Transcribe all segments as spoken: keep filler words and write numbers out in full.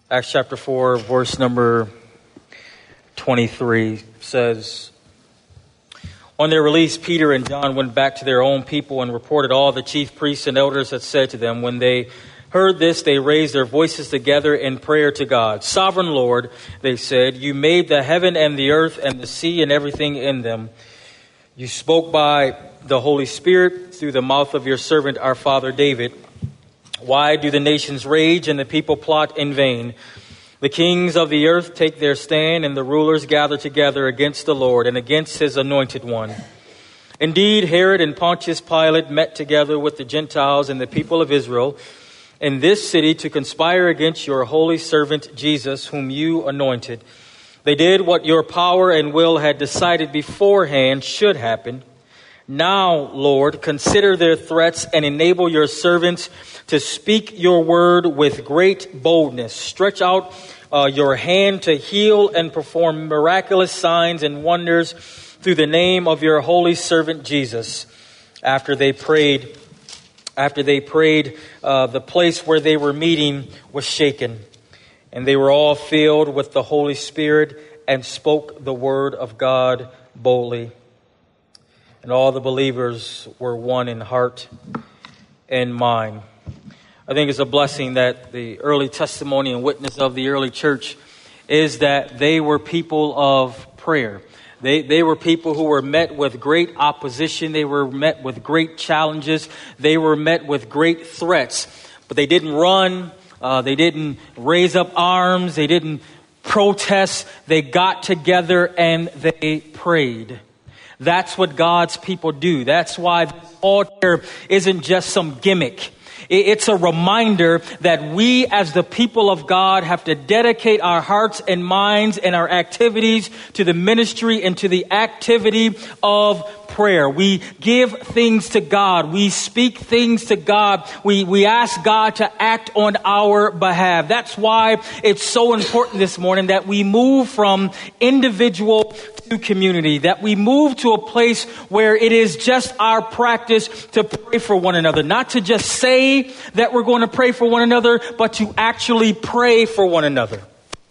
Acts chapter four, verse number twenty-three says, "On their release, Peter and John went back to their own people and reported all the chief priests and elders had said to them. When they heard this, they raised their voices together in prayer to God. 'Sovereign Lord,' they said, 'you made the heaven and the earth and the sea and everything in them. You spoke by the Holy Spirit through the mouth of your servant, our father David. Why do the nations rage and the people plot in vain? The kings of the earth take their stand and the rulers gather together against the Lord and against his anointed one. Indeed, Herod and Pontius Pilate met together with the Gentiles and the people of Israel in this city to conspire against your holy servant Jesus, whom you anointed. They did what your power and will had decided beforehand should happen. Now, Lord, consider their threats and enable your servants to speak your word with great boldness. Stretch out uh, your hand to heal and perform miraculous signs and wonders through the name of your holy servant Jesus." After they prayed, after they prayed, uh, the place where they were meeting was shaken, and they were all filled with the Holy Spirit and spoke the word of God boldly. And all the believers were one in heart and mind. I think it's a blessing that the early testimony and witness of the early church is that they were people of prayer. They they were people who were met with great opposition. They were met with great challenges. They were met with great threats. But they didn't run. Uh, they didn't raise up arms. They didn't protest. They got together and they prayed. That's what God's people do. That's why this altar isn't just some gimmick. It's a reminder that we as the people of God have to dedicate our hearts and minds and our activities to the ministry and to the activity of prayer. We give things to God. We speak things to God. We, we ask God to act on our behalf. That's why it's so important this morning that we move from individual to community, that we move to a place where it is just our practice to pray for one another, not to just say that we're going to pray for one another, but to actually pray for one another.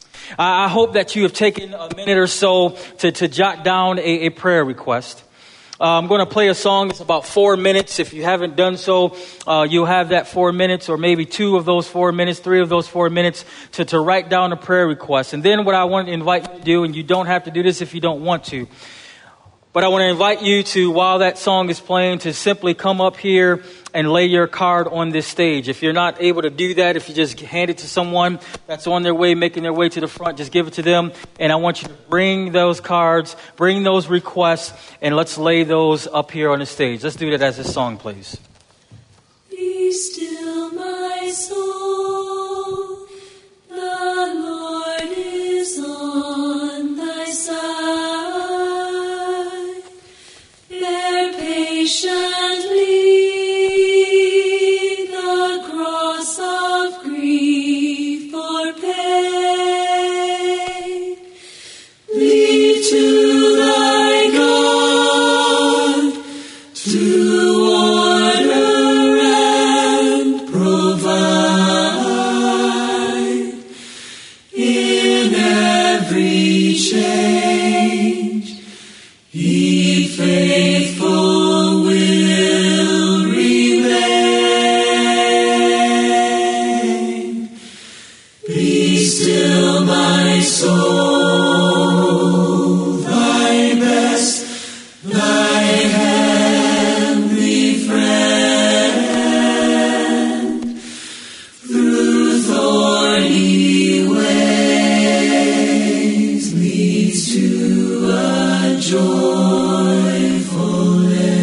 I hope that you have taken a minute or so to, to jot down a, a prayer request. Uh, I'm going to play a song. It's about four minutes. If you haven't done so, uh, you'll have that four minutes or maybe two of those four minutes, three of those four minutes to, to write down a prayer request. And then what I want to invite you to do, and you don't have to do this if you don't want to, but I want to invite you to, while that song is playing, to simply come up here and lay your card on this stage. If you're not able to do that, if you just hand it to someone that's on their way, making their way to the front, just give it to them. And I want you to bring those cards, bring those requests, and let's lay those up here on the stage. Let's do that as this song plays. Be still, my soul, the Lord is on thy side. Bear patiently the cross of grief or pain. Leave to thy God to order and provide in every change. He faithful will remain. Be still, my soul, thy best, thy heavenly friend, through thorny ways leads to a joyful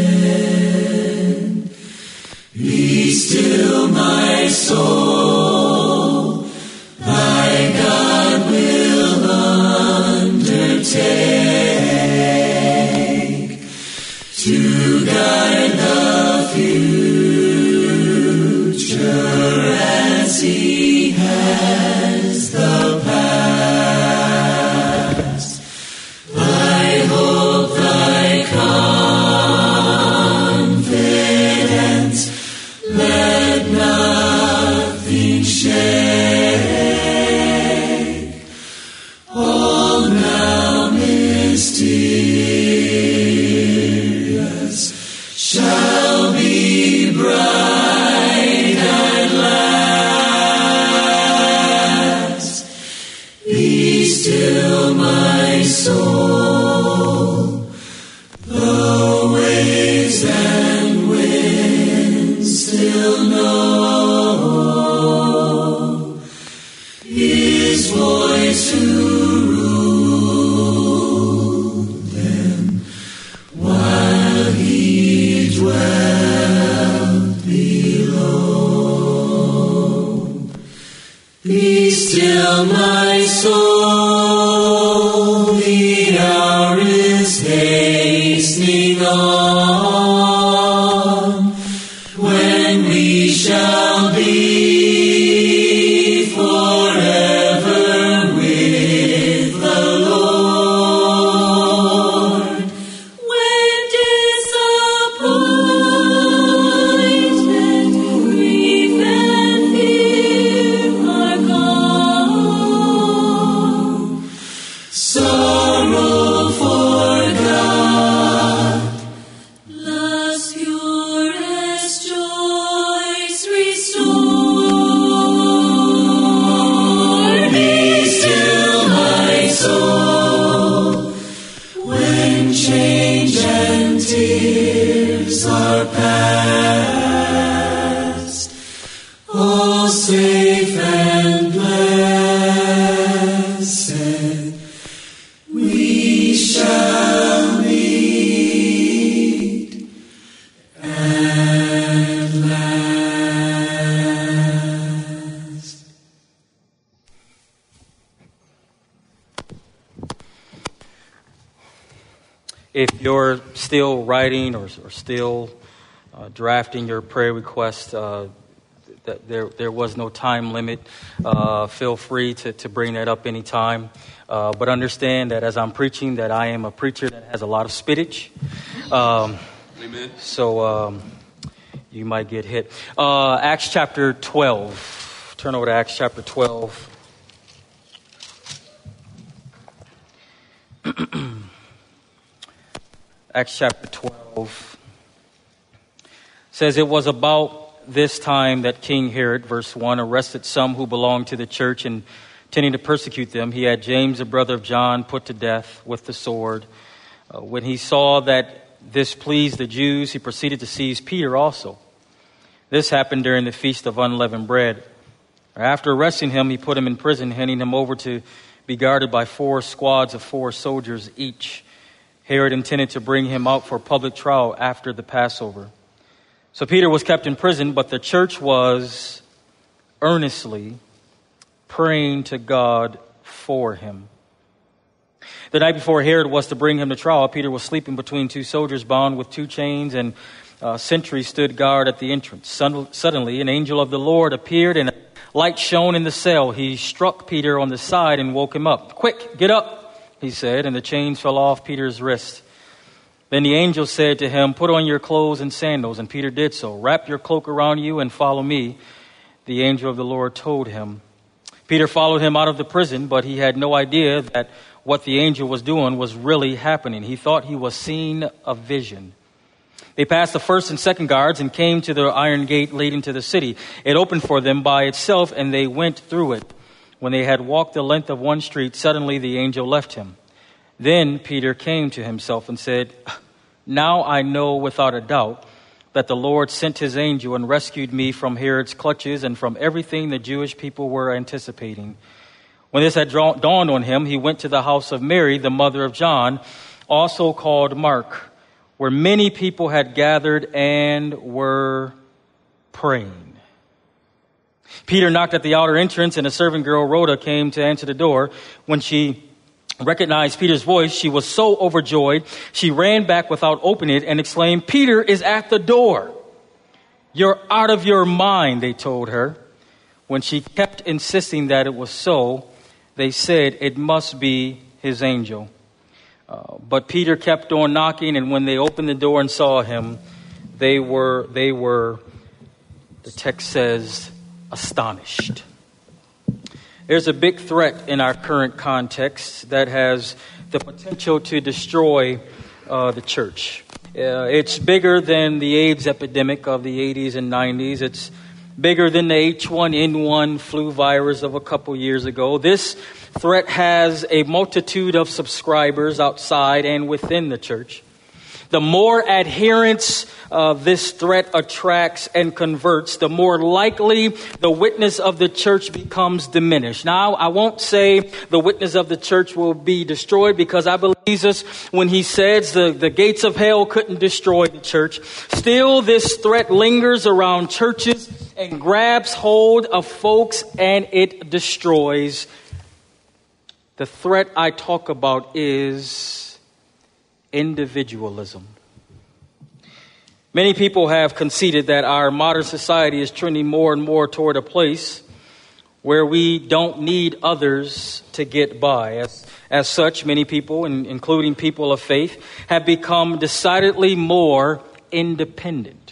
end. Be still, my soul, thy God will undertake to guide the future as he has the past. Thy hope, thy confidence, let nothing shake. soul, the waves and winds still know His voice who ruled them while He dwelt below. Be still, my soul, the hour is hastening on, when we shall be forever with the Lord. When disappointment, grief, and fear are gone, sorrow forgot, love's purest joys restored. Be still, my soul, when change and tears are past, all safe and blessed, we shall meet at last. If you're still writing or, or still uh, drafting your prayer request, uh, that there there was no time limit. Uh, feel free to, to bring that up anytime. Uh, but understand that as I'm preaching, that I am a preacher that has a lot of spittage. Um, Amen. so um, you might get hit. Uh, Acts chapter twelve. Turn over to Acts chapter twelve. Acts chapter twelve says, it was about this time that King Herod, verse one, arrested some who belonged to the church and intending to persecute them. He had James, the brother of John, put to death with the sword. Uh, when he saw that this pleased the Jews, he proceeded to seize Peter also. This happened during the Feast of Unleavened Bread. After arresting him, he put him in prison, handing him over to be guarded by four squads of four soldiers each. Herod intended to bring him out for public trial after the Passover. So Peter was kept in prison, but the church was earnestly praying to God for him. The night before Herod was to bring him to trial, Peter was sleeping between two soldiers bound with two chains, and uh, sentries stood guard at the entrance. Suddenly, an angel of the Lord appeared, and a light shone in the cell. He struck Peter on the side and woke him up. "Quick, get up," he said, and the chains fell off Peter's wrist. Then the angel said to him, "Put on your clothes and sandals," and Peter did so. "Wrap your cloak around you and follow me," the angel of the Lord told him. Peter followed him out of the prison, but he had no idea that what the angel was doing was really happening. He thought he was seeing a vision. They passed the first and second guards and came to the iron gate leading to the city. It opened for them by itself, and they went through it. When they had walked the length of one street, suddenly the angel left him. Then Peter came to himself and said, "Now I know without a doubt that the Lord sent his angel and rescued me from Herod's clutches and from everything the Jewish people were anticipating." When this had dawned on him, he went to the house of Mary, the mother of John, also called Mark, where many people had gathered and were praying. Peter knocked at the outer entrance, and a servant girl, Rhoda, came to answer the door. When she recognized Peter's voice, she was so overjoyed, she ran back without opening it and exclaimed, "Peter is at the door." "You're out of your mind," they told her. When she kept insisting that it was so, they said it must be his angel. Uh, but Peter kept on knocking, and when they opened the door and saw him, they were, they were, the text says, astonished. There's a big threat in our current context that has the potential to destroy uh, the church. Uh, it's bigger than the AIDS epidemic of the eighties and nineties. It's bigger than the H one N one flu virus of a couple years ago. This threat has a multitude of subscribers outside and within the church. The more adherents uh, this threat attracts and converts, the more likely the witness of the church becomes diminished. Now, I won't say the witness of the church will be destroyed, because I believe Jesus, when he says the, the gates of hell couldn't destroy the church, still this threat lingers around churches and grabs hold of folks, and it destroys. The threat I talk about is individualism. Many people have conceded that our modern society is trending more and more toward a place where we don't need others to get by. As, as such, many people, including people of faith, have become decidedly more independent.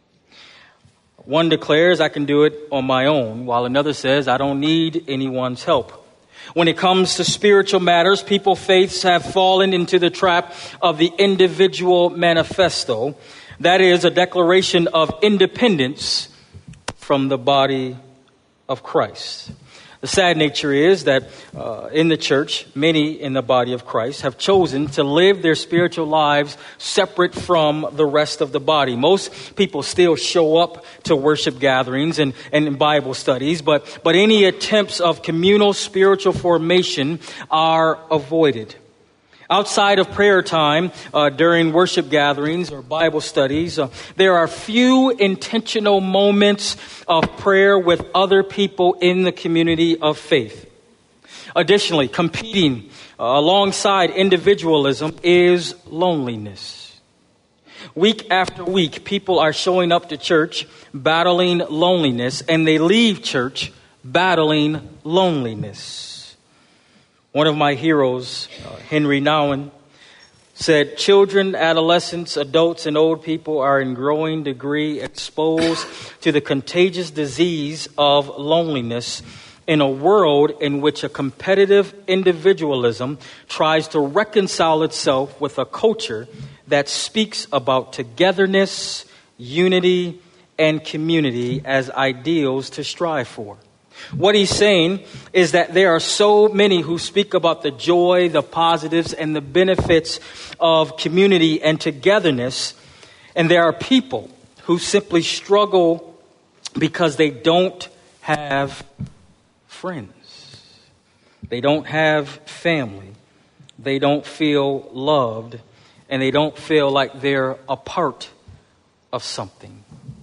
One declares, I can do it on my own, while another says, I don't need anyone's help. When it comes to spiritual matters, people's faiths have fallen into the trap of the individual manifesto. That is a declaration of independence from the body of Christ. The sad nature is that uh, in the church, many in the body of Christ have chosen to live their spiritual lives separate from the rest of the body. Most people still show up to worship gatherings and, and Bible studies, but, but any attempts of communal spiritual formation are avoided. Outside of prayer time, uh, during worship gatherings or Bible studies, uh, there are few intentional moments of prayer with other people in the community of faith. Additionally, competing uh, alongside individualism is loneliness. Week after week, people are showing up to church battling loneliness, and they leave church battling loneliness. One of my heroes, uh, Henry Nouwen, said, children, adolescents, adults, and old people are in growing degree exposed to the contagious disease of loneliness in a world in which a competitive individualism tries to reconcile itself with a culture that speaks about togetherness, unity, and community as ideals to strive for. What he's saying is that there are so many who speak about the joy, the positives, and the benefits of community and togetherness. And there are people who simply struggle because they don't have friends. They don't have family. They don't feel loved. And they don't feel like they're a part of something.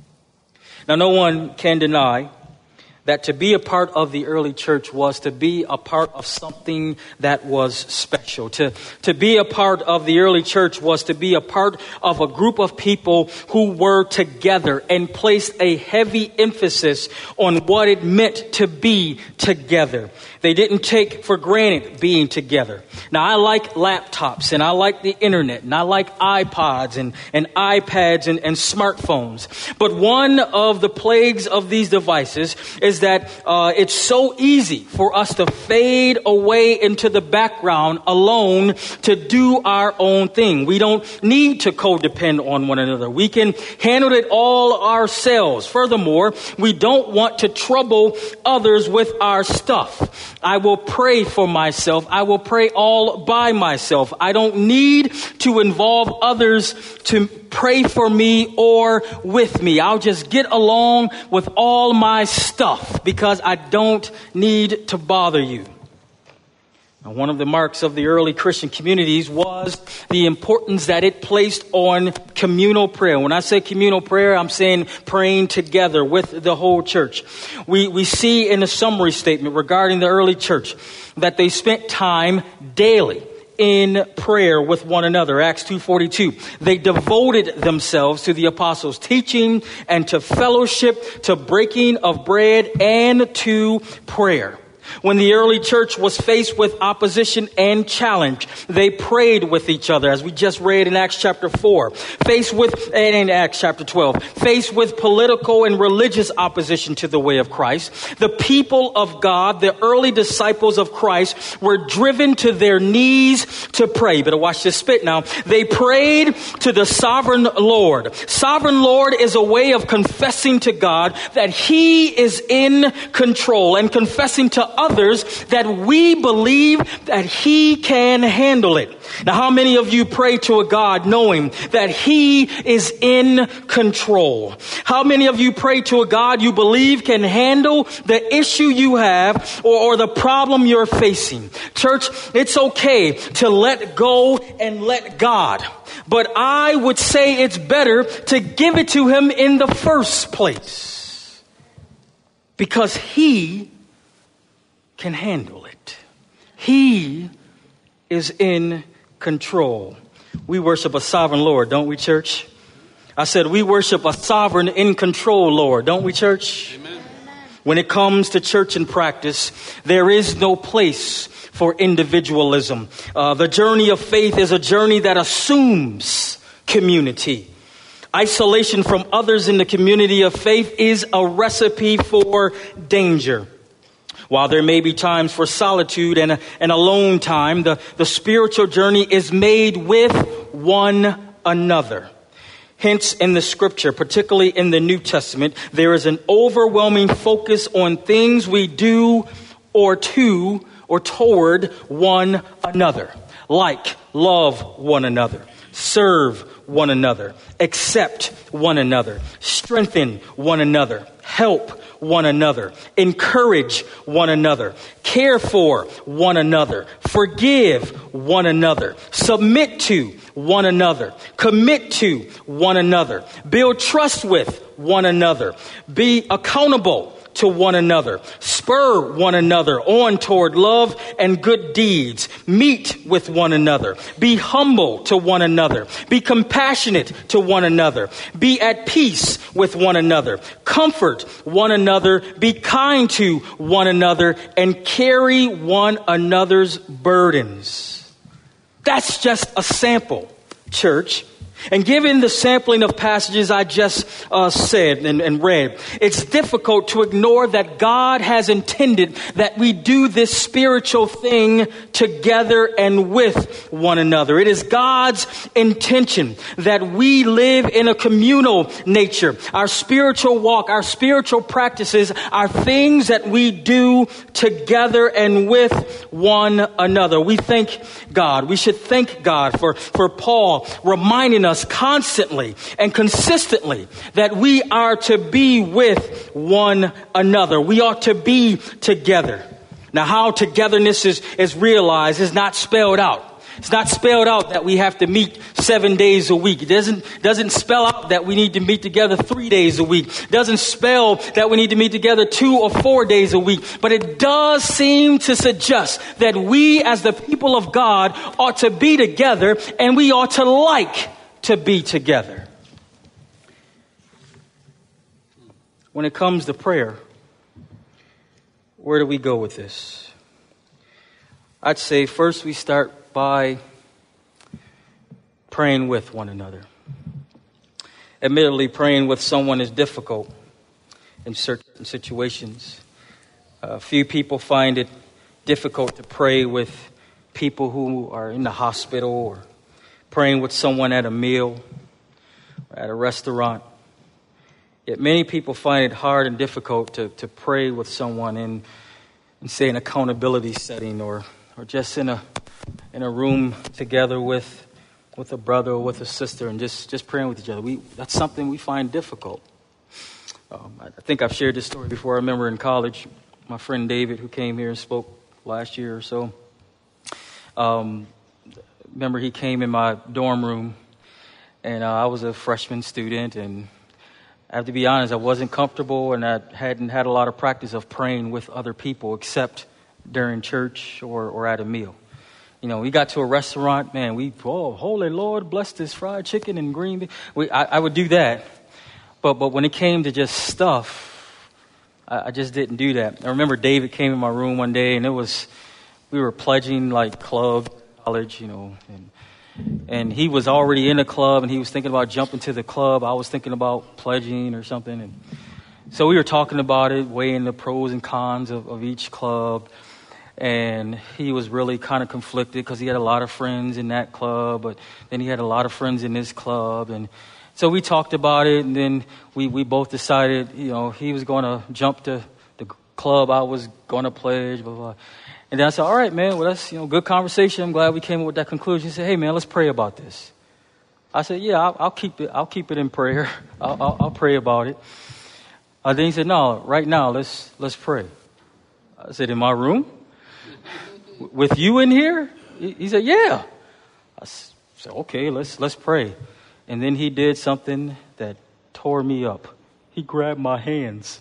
Now, no one can deny that to be a part of the early church was to be a part of something that was special. To, to be a part of the early church was to be a part of a group of people who were together and placed a heavy emphasis on what it meant to be together. They didn't take for granted being together. Now, I like laptops, and I like the internet, and I like iPods and, and iPads and, and smartphones. But one of the plagues of these devices is that uh, it's so easy for us to fade away into the background alone to do our own thing. We don't need to codepend on one another. We can handle it all ourselves. Furthermore, we don't want to trouble others with our stuff. I will pray for myself. I will pray all by myself. I don't need to involve others to pray for me or with me. I'll just get along with all my stuff because I don't need to bother you. Now, one of the marks of the early Christian communities was the importance that it placed on communal prayer. When I say communal prayer, I'm saying praying together with the whole church. We, we see in the summary statement regarding the early church that they spent time daily in prayer with one another. Acts two forty-two. They devoted themselves to the apostles' teaching and to fellowship, to breaking of bread, and to prayer. When the early church was faced with opposition and challenge, they prayed with each other, as we just read in Acts chapter four. Faced with, and in Acts chapter twelve, faced with political and religious opposition to the way of Christ, the people of God, the early disciples of Christ, were driven to their knees to pray. Better watch this spit now. They prayed to the sovereign Lord. Sovereign Lord is a way of confessing to God that He is in control and confessing to others that we believe that He can handle it. Now, how many of you pray to a God knowing that He is in control? How many of you pray to a God you believe can handle the issue you have or, or the problem you're facing? Church, it's okay to let go and let God. But I would say it's better to give it to Him in the first place, because He can handle it. He is in control. We worship a sovereign Lord, don't we, church? I said we worship a sovereign, in control Lord, don't we, church? Amen. When it comes to church and practice, there is no place for individualism. Uh, the journey of faith is a journey that assumes community. Isolation from others in the community of faith is a recipe for danger. While there may be times for solitude and, and alone time, the, the spiritual journey is made with one another. Hence, in the scripture, particularly in the New Testament, there is an overwhelming focus on things we do or to or toward one another, like love one another, serve one another, accept one another, strengthen one another, help one another, encourage one another, care for one another, forgive one another, submit to one another, commit to one another, build trust with one another, be accountable to one another, spur one another on toward love and good deeds, meet with one another, be humble to one another, be compassionate to one another, be at peace with one another, comfort one another, be kind to one another, and carry one another's burdens. That's just a sample, church. And given the sampling of passages I just uh, said and, and read, it's difficult to ignore that God has intended that we do this spiritual thing together and with one another. It is God's intention that we live in a communal nature. Our spiritual walk, our spiritual practices are things that we do together and with one another. We thank God. We should thank God for, for Paul reminding us constantly and consistently that we are to be with one another. We ought to be together. Now, how togetherness is, is realized is not spelled out. It's not spelled out that we have to meet seven days a week. It doesn't, doesn't spell out that we need to meet together three days a week. It doesn't spell that we need to meet together two or four days a week. But it does seem to suggest that we as the people of God ought to be together, and we ought to like to be together. When it comes to prayer, where do we go with this? I'd say first we start by praying with one another. Admittedly, praying with someone is difficult in certain situations. A few people find it difficult to pray with people who are in the hospital, or praying with someone at a meal, or at a restaurant. Yet many people find it hard and difficult to, to pray with someone in, in, say, an accountability setting, or or just in a in a room together with with a brother or with a sister, and just, just praying with each other. We that's something we find difficult. Um, I think I've shared this story before. I remember in college, my friend David, who came here and spoke last year or so. Um, remember he came in my dorm room, and uh, I was a freshman student, and I have to be honest, I wasn't comfortable, and I hadn't had a lot of practice of praying with other people except during church or, or at a meal. You know, we got to a restaurant, man, we, oh, holy Lord, bless this fried chicken and green beans. We, I, I would do that. But but when it came to just stuff, I, I just didn't do that. I remember David came in my room one day, and it was, we were pledging like club, college, you know, and and he was already in a club, and he was thinking about jumping to the club. I was thinking about pledging or something, and so we were talking about it, weighing the pros and cons of, of each club. And he was really kind of conflicted because he had a lot of friends in that club, but then he had a lot of friends in this club. And so we talked about it, and then we, we both decided, you know, he was going to jump to the club, I was going to pledge, blah, blah. And then I said, all right, man, well, that's, you know, good conversation. I'm glad we came up with that conclusion. He said, hey, man, let's pray about this. I said, yeah, I'll, I'll keep it. I'll keep it in prayer. I'll, I'll, I'll pray about it. Uh, then he said, no, right now, let's let's pray. I said, in my room? With you in here? He, he said, yeah. I said, okay, let's let's pray. And then he did something that tore me up. He grabbed my hands.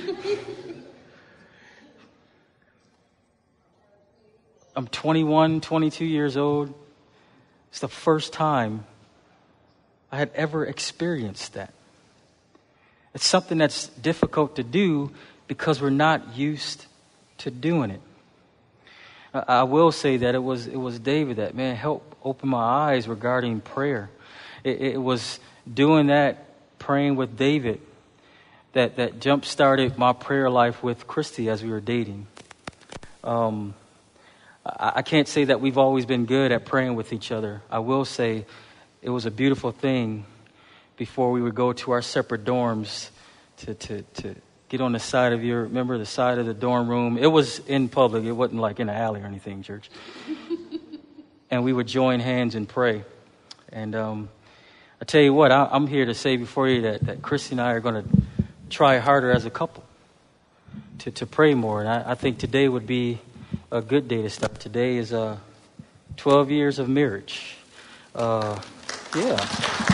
I'm twenty-one, twenty-two years old. It's the first time I had ever experienced that. It's something that's difficult to do because we're not used to doing it. I will say that it was it was David that, man, helped open my eyes regarding prayer. It, it was doing that, praying with David, that, that jump-started my prayer life with Christy as we were dating. Um, I, I can't say that we've always been good at praying with each other. I will say it was a beautiful thing before we would go to our separate dorms to to to get on the side of your, remember the side of the dorm room? It was in public. It wasn't like in an alley or anything, church. And we would join hands and pray. And um, I tell you what, I, I'm here to say before you that, that Christy and I are going to try harder as a couple to, to pray more. And I, I think today would be a good day to start. Today is uh, twelve years of marriage. Uh, yeah.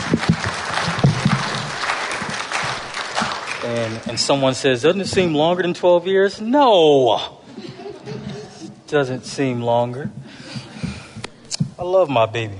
And and someone says, doesn't it seem longer than twelve years? No. Doesn't seem longer. I love my baby.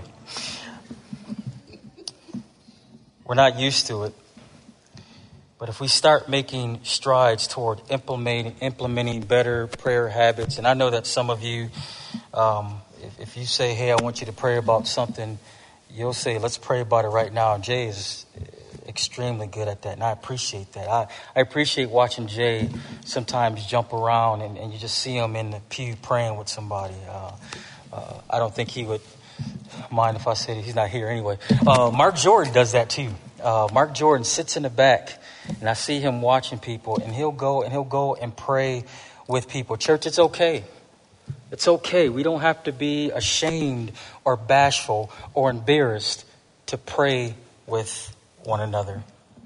We're not used to it. But if we start making strides toward implementing implementing better prayer habits, and I know that some of you, um, if, if you say, hey, I want you to pray about something, you'll say, let's pray about it right now. Jay is extremely good at that, and I appreciate that. I, I appreciate watching Jay sometimes jump around, and, and you just see him in the pew praying with somebody. Uh, uh, I don't think he would mind if I said it. He's not here anyway. Uh, Mark Jordan does that too. Uh, Mark Jordan sits in the back, and I see him watching people, and he'll go and he'll go and pray with people. Church, it's okay. It's okay. We don't have to be ashamed or bashful or embarrassed to pray with one another.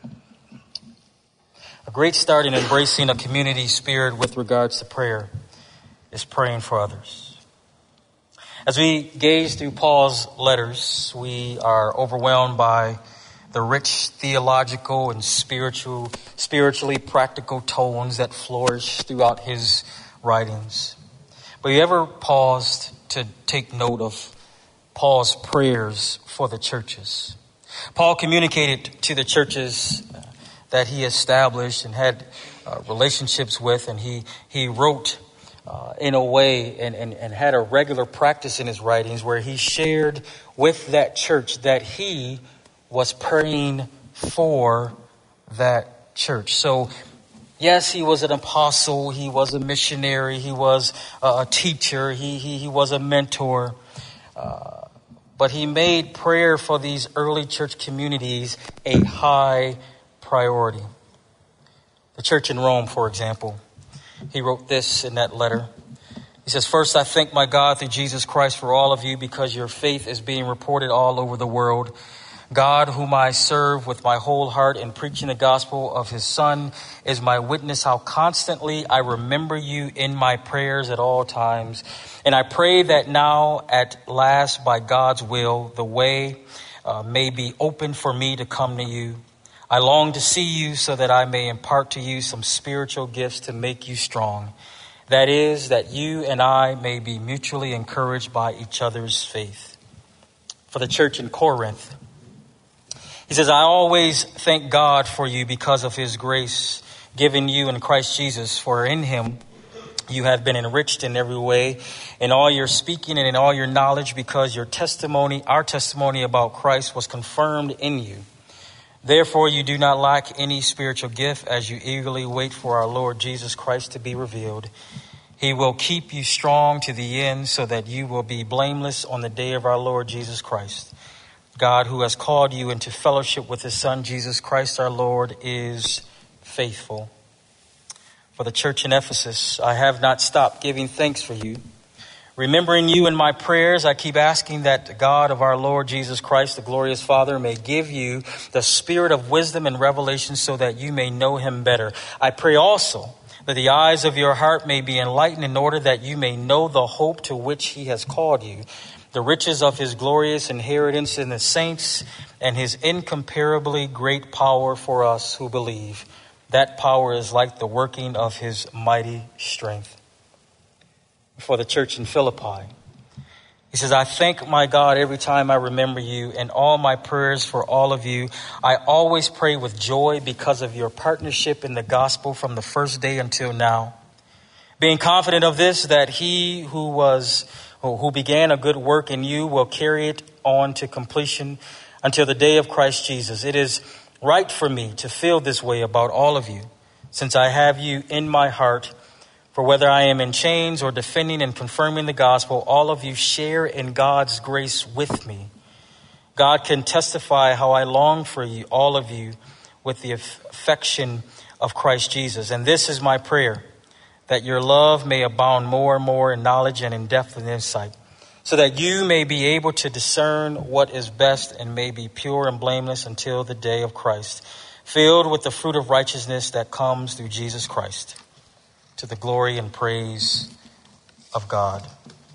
A great start in embracing a community spirit with regards to prayer is praying for others. As we gaze through Paul's letters, we are overwhelmed by the rich theological and spiritual, spiritually practical tones that flourish throughout his writings. But you ever paused to take note of Paul's prayers for the churches? Paul communicated to the churches that he established and had uh, relationships with, and he he wrote uh, in a way and, and, and had a regular practice in his writings where he shared with that church that he was praying for that church. So, yes, he was an apostle, he was a missionary, he was a teacher, he he, he was a mentor. Uh, But he made prayer for these early church communities a high priority. The church in Rome, for example, he wrote this in that letter. He says, first, I thank my God through Jesus Christ for all of you because your faith is being reported all over the world. God, whom I serve with my whole heart in preaching the gospel of his Son, is my witness how constantly I remember you in my prayers at all times. And I pray that now at last, by God's will, the way uh, may be open for me to come to you. I long to see you so that I may impart to you some spiritual gifts to make you strong. That is, that you and I may be mutually encouraged by each other's faith. For the church in Corinth, he says, I always thank God for you because of his grace given you in Christ Jesus, for in him you have been enriched in every way, in all your speaking and in all your knowledge, because your testimony, our testimony about Christ was confirmed in you. Therefore, you do not lack any spiritual gift as you eagerly wait for our Lord Jesus Christ to be revealed. He will keep you strong to the end so that you will be blameless on the day of our Lord Jesus Christ. God, who has called you into fellowship with his Son, Jesus Christ, our Lord, is faithful. For the church in Ephesus, I have not stopped giving thanks for you. Remembering you in my prayers, I keep asking that the God of our Lord Jesus Christ, the glorious Father, may give you the spirit of wisdom and revelation so that you may know him better. I pray also that the eyes of your heart may be enlightened in order that you may know the hope to which he has called you, the riches of his glorious inheritance in the saints, and his incomparably great power for us who believe. That power is like the working of his mighty strength. For the church in Philippi, he says, I thank my God every time I remember you, and all my prayers for all of you. I always pray with joy because of your partnership in the gospel from the first day until now. Being confident of this, that he who was, who began a good work in you will carry it on to completion until the day of Christ Jesus. It is right for me to feel this way about all of you, since I have you in my heart. For whether I am in chains or defending and confirming the gospel, all of you share in God's grace with me. God can testify how I long for you, all of you, with the affection of Christ Jesus. And this is my prayer, that your love may abound more and more in knowledge and in depth and insight, so that you may be able to discern what is best and may be pure and blameless until the day of Christ, filled with the fruit of righteousness that comes through Jesus Christ, to the glory and praise of God.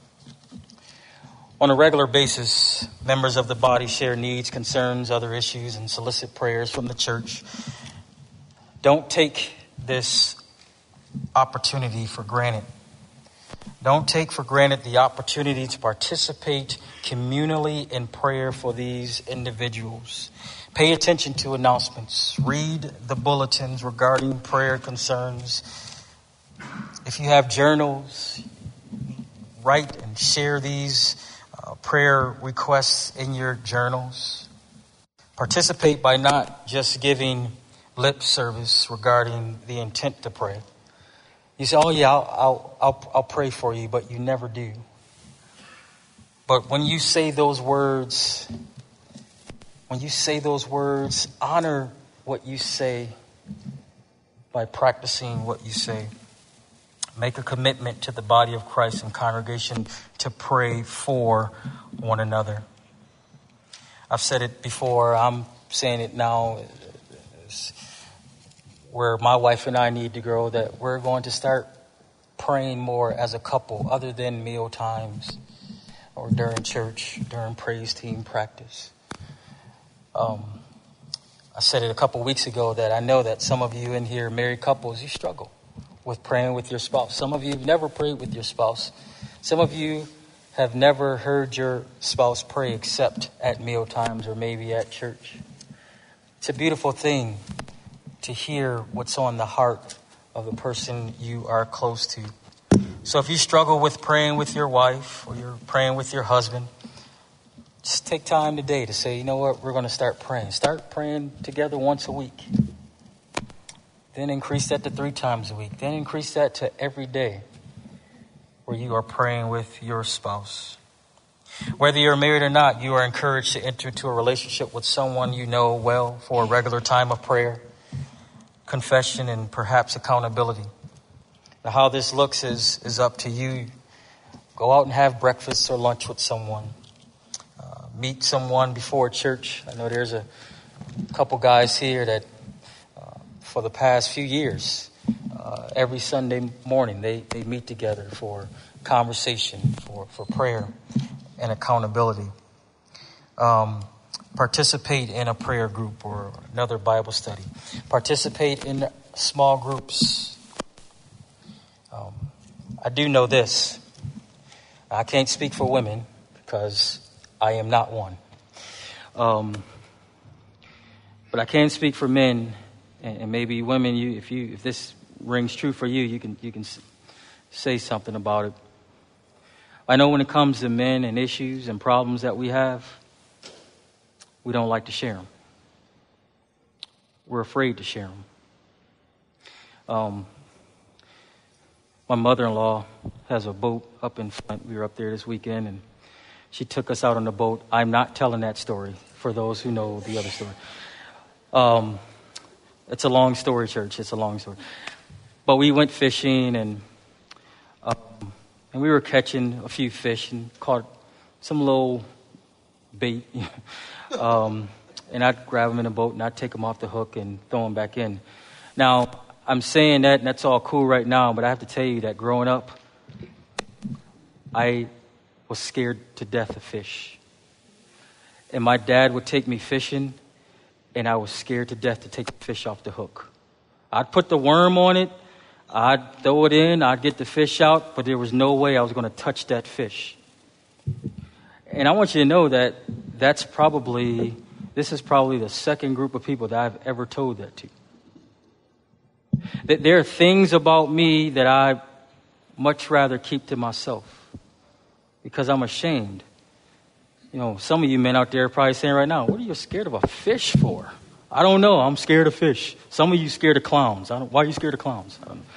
On a regular basis, members of the body share needs, concerns, other issues, and solicit prayers from the church. Don't take this opportunity for granted. Don't take for granted the opportunity to participate communally in prayer for these individuals. Pay attention to announcements. Read the bulletins regarding prayer concerns. If you have journals, write and share these uh, prayer requests in your journals. Participate by not just giving lip service regarding the intent to pray. You say, oh yeah, I'll, I'll, I'll, I'll pray for you, but you never do. But when you say those words, when you say those words, honor what you say by practicing what you say. Make a commitment to the body of Christ and congregation to pray for one another. I've said it before. I'm saying it now. Where my wife and I need to grow, that we're going to start praying more as a couple other than meal times or during church, during praise team practice. Um, I said it a couple weeks ago that I know that some of you in here, married couples, you struggle with praying with your spouse. Some of you have never prayed with your spouse. Some of you have never heard your spouse pray except at meal times or maybe at church. It's a beautiful thing to hear what's on the heart of the person you are close to. So if you struggle with praying with your wife or you're praying with your husband, just take time today to say, you know what, we're going to start praying. Start praying together once a week. Then increase that to three times a week. Then increase that to every day where you are praying with your spouse. Whether you're married or not, you are encouraged to enter into a relationship with someone you know well for a regular time of prayer, confession, and perhaps accountability. Now, how this looks is, is up to you. Go out and have breakfast or lunch with someone. Uh, meet someone before church. I know there's a couple guys here that for the past few years, uh, every Sunday morning, they, they meet together for conversation, for, for prayer and accountability. Um, participate in a prayer group or another Bible study. Participate in small groups. Um, I do know this. I can't speak for women because I am not one. Um, but I can speak for men And, and maybe women, you if you if this rings true for you, you can you can say something about it. I know when it comes to men and issues and problems that we have, we don't like to share them. We're afraid to share them. Um, my mother-in-law has a boat up in front. We were up there this weekend, and she took us out on the boat. I'm not telling that story for those who know the other story. Um, it's a long story, church. It's a long story. But we went fishing, and um, and we were catching a few fish and caught some little bait. um, and I'd grab them in the boat, and I'd take them off the hook and throw them back in. Now, I'm saying that, and that's all cool right now, but I have to tell you that growing up, I was scared to death of fish. And my dad would take me fishing, and I was scared to death to take the fish off the hook. I'd put the worm on it, I'd throw it in, I'd get the fish out, but there was no way I was going to touch that fish. And I want you to know that that's probably, this is probably the second group of people that I've ever told that to. That there are things about me that I much rather keep to myself because I'm ashamed. You know, some of you men out there are probably saying right now, what are you scared of a fish for? I don't know. I'm scared of fish. Some of you scared of clowns. I don't, why are you scared of clowns? I don't know.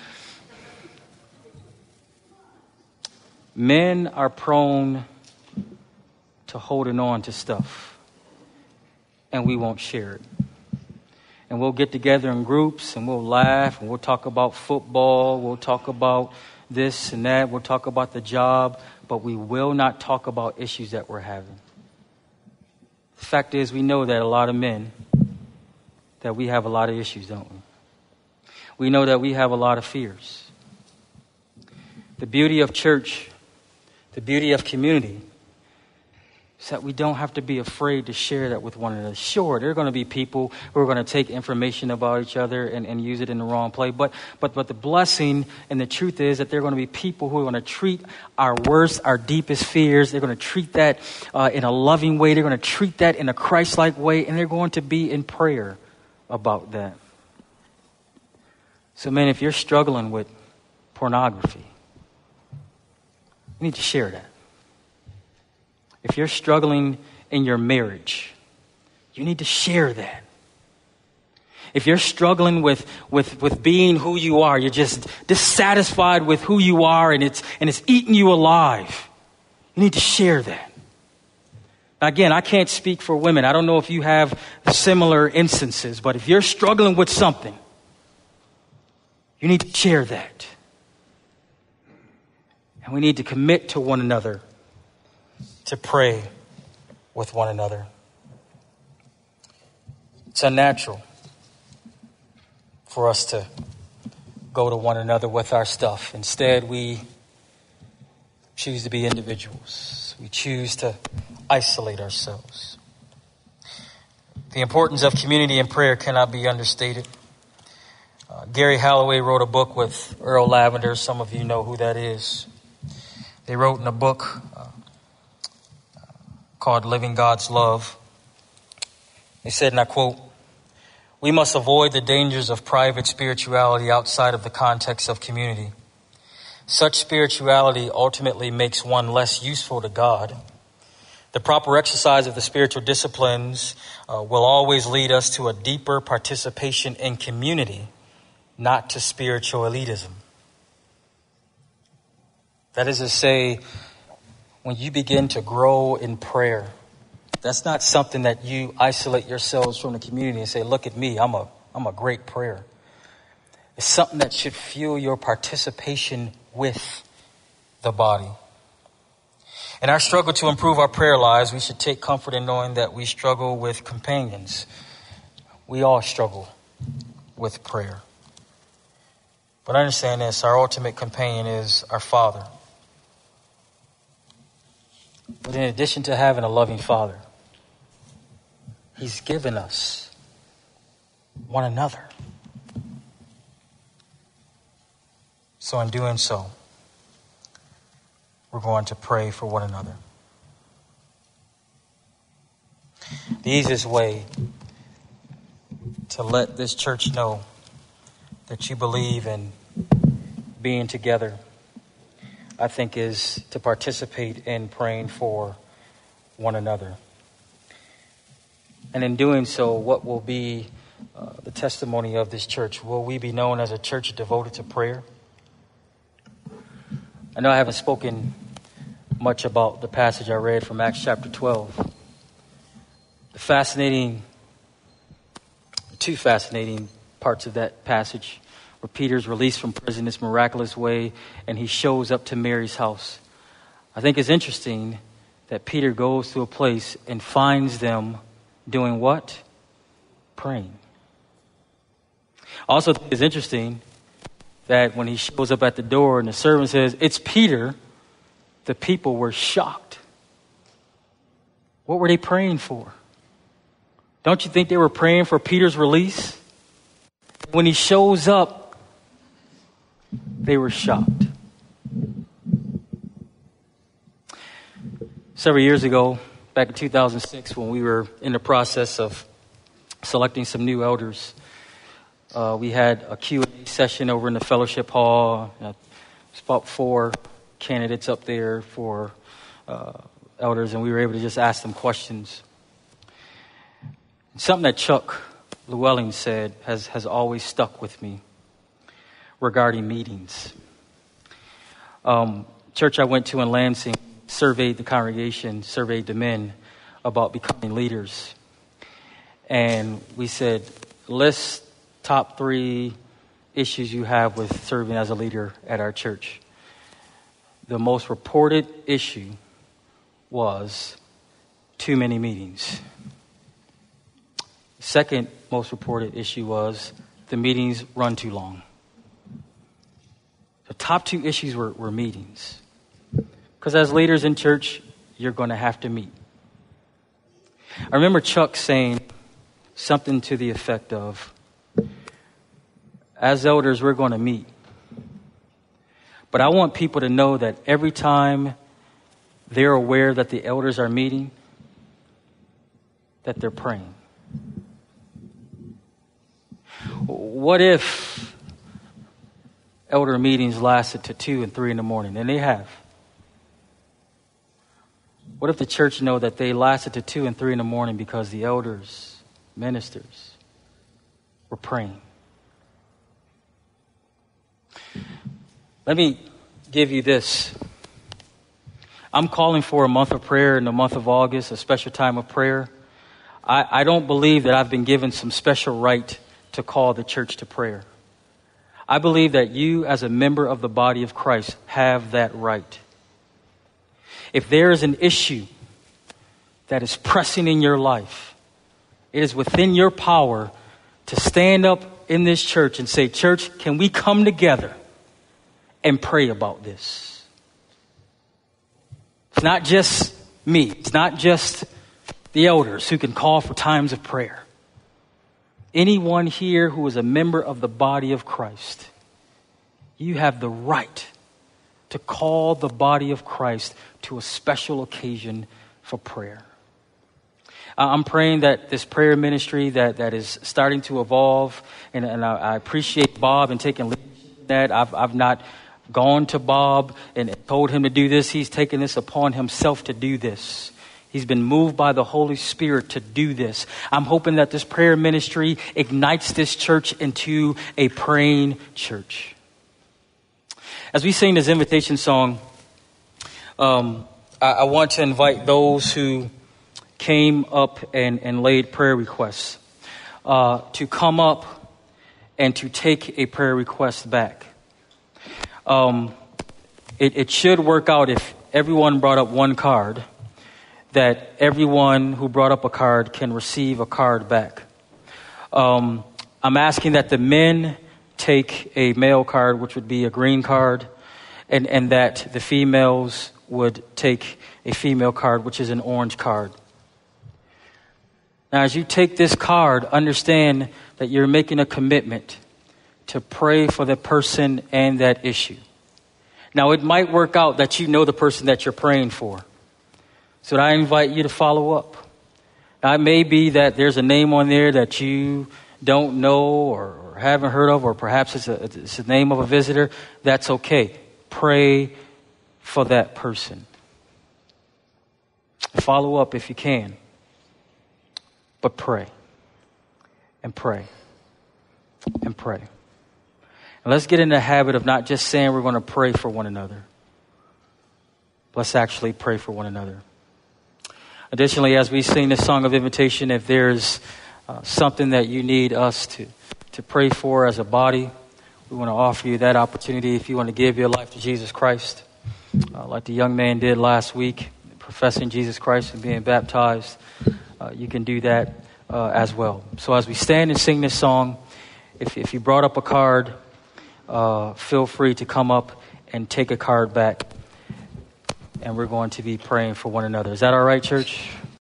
Men are prone to holding on to stuff, and we won't share it. And we'll get together in groups, and we'll laugh, and we'll talk about football, we'll talk about this and that, we'll talk about the job, but we will not talk about issues that we're having. The fact is, we know that a lot of men, that we have a lot of issues, don't we? We know that we have a lot of fears. The beauty of church, the beauty of community, is that we don't have to be afraid to share that with one another. Sure, there are going to be people who are going to take information about each other and, and use it in the wrong place. But, but, but the blessing and the truth is that there are going to be people who are going to treat our worst, our deepest fears. They're going to treat that uh, in a loving way. They're going to treat that in a Christ-like way. And they're going to be in prayer about that. So, man, if you're struggling with pornography, you need to share that. If you're struggling in your marriage, you need to share that. If you're struggling with, with, with being who you are, you're just dissatisfied with who you are and it's, and it's eating you alive, you need to share that. Now, again, I can't speak for women. I don't know if you have similar instances, but if you're struggling with something, you need to share that. And we need to commit to one another to pray with one another. It's unnatural for us to go to one another with our stuff. Instead, we choose to be individuals. We choose to isolate ourselves. The importance of community and prayer cannot be understated. Uh, Gary Holloway wrote a book with Earl Lavender. Some of you know who that is. They wrote in a book uh, called Living God's Love. They said, and I quote, "We must avoid the dangers of private spirituality outside of the context of community. Such spirituality ultimately makes one less useful to God. The proper exercise of the spiritual disciplines uh, will always lead us to a deeper participation in community, not to spiritual elitism." That is to say, when you begin to grow in prayer, that's not something that you isolate yourselves from the community and say, look at me, I'm a I'm a great prayer. It's something that should fuel your participation with the body. In our struggle to improve our prayer lives, we should take comfort in knowing that we struggle with companions. We all struggle with prayer. But understand this, our ultimate companion is our Father. But in addition to having a loving Father, He's given us one another. So in doing so, we're going to pray for one another. The easiest way to let this church know that you believe in being together, I think, is to participate in praying for one another. And in doing so, what will be uh, the testimony of this church? Will we be known as a church devoted to prayer? I know I haven't spoken much about the passage I read from Acts chapter twelve. The fascinating, two fascinating parts of that passage where Peter's released from prison this miraculous way and he shows up to Mary's house. I think it's interesting that Peter goes to a place and finds them doing what? Praying. Also, it's interesting that when he shows up at the door and the servant says, "It's Peter," the people were shocked. What were they praying for? Don't you think they were praying for Peter's release? When he shows up, they were shocked. Several years ago, back in two thousand six, when we were in the process of selecting some new elders, uh, we had a Q and A session over in the fellowship hall. Uh, it's about four candidates up there for uh, elders, and we were able to just ask them questions. Something that Chuck Llewellyn said has, has always stuck with me regarding meetings. Um, church I went to in Lansing surveyed the congregation, surveyed the men about becoming leaders. And we said, list top three issues you have with serving as a leader at our church. The most reported issue was too many meetings. Second most reported issue was the meetings run too long. The top two issues were, were meetings. Because as leaders in church, you're going to have to meet. I remember Chuck saying something to the effect of, as elders, we're going to meet. But I want people to know that every time they're aware that the elders are meeting, that they're praying. What if elder meetings lasted to two and three in the morning? And they have. What if the church know that they lasted to two and three in the morning because the elders, ministers, were praying? Let me give you this. I'm calling for a month of prayer in the month of August, a special time of prayer. I, I don't believe that I've been given some special right to call the church to prayer. I believe that you as a member of the body of Christ have that right. If there is an issue that is pressing in your life, it is within your power to stand up in this church and say, church, can we come together and pray about this? It's not just me. It's not just the elders who can call for times of prayer. Anyone here who is a member of the body of Christ, you have the right to call the body of Christ to a special occasion for prayer. I'm praying that this prayer ministry that, that is starting to evolve, and, and I, I appreciate Bob and taking leadership in that. I've, I've not gone to Bob and told him to do this. He's taken this upon himself to do this. He's been moved by the Holy Spirit to do this. I'm hoping that this prayer ministry ignites this church into a praying church. As we sing this invitation song, um, I, I want to invite those who came up and, and laid prayer requests uh, to come up and to take a prayer request back. Um, it, it should work out if everyone brought up one card, that everyone who brought up a card can receive a card back. Um, I'm asking that the men take a male card, which would be a green card, and, and that the females would take a female card, which is an orange card. Now, as you take this card, understand that you're making a commitment to pray for the person and that issue. Now, it might work out that you know the person that you're praying for. So I invite you to follow up. Now, it may be that there's a name on there that you don't know or, or haven't heard of, or perhaps it's, a, it's the name of a visitor, that's okay. Pray for that person. Follow up if you can. But pray. And pray. And pray. And let's get in the habit of not just saying we're going to pray for one another. Let's actually pray for one another. Additionally, as we sing this song of invitation, if there's uh, something that you need us to, to pray for as a body, we want to offer you that opportunity. If you want to give your life to Jesus Christ, uh, like the young man did last week, professing Jesus Christ and being baptized, uh, you can do that uh, as well. So as we stand and sing this song, if, if you brought up a card, uh, feel free to come up and take a card back. And we're going to be praying for one another. Is that all right, church?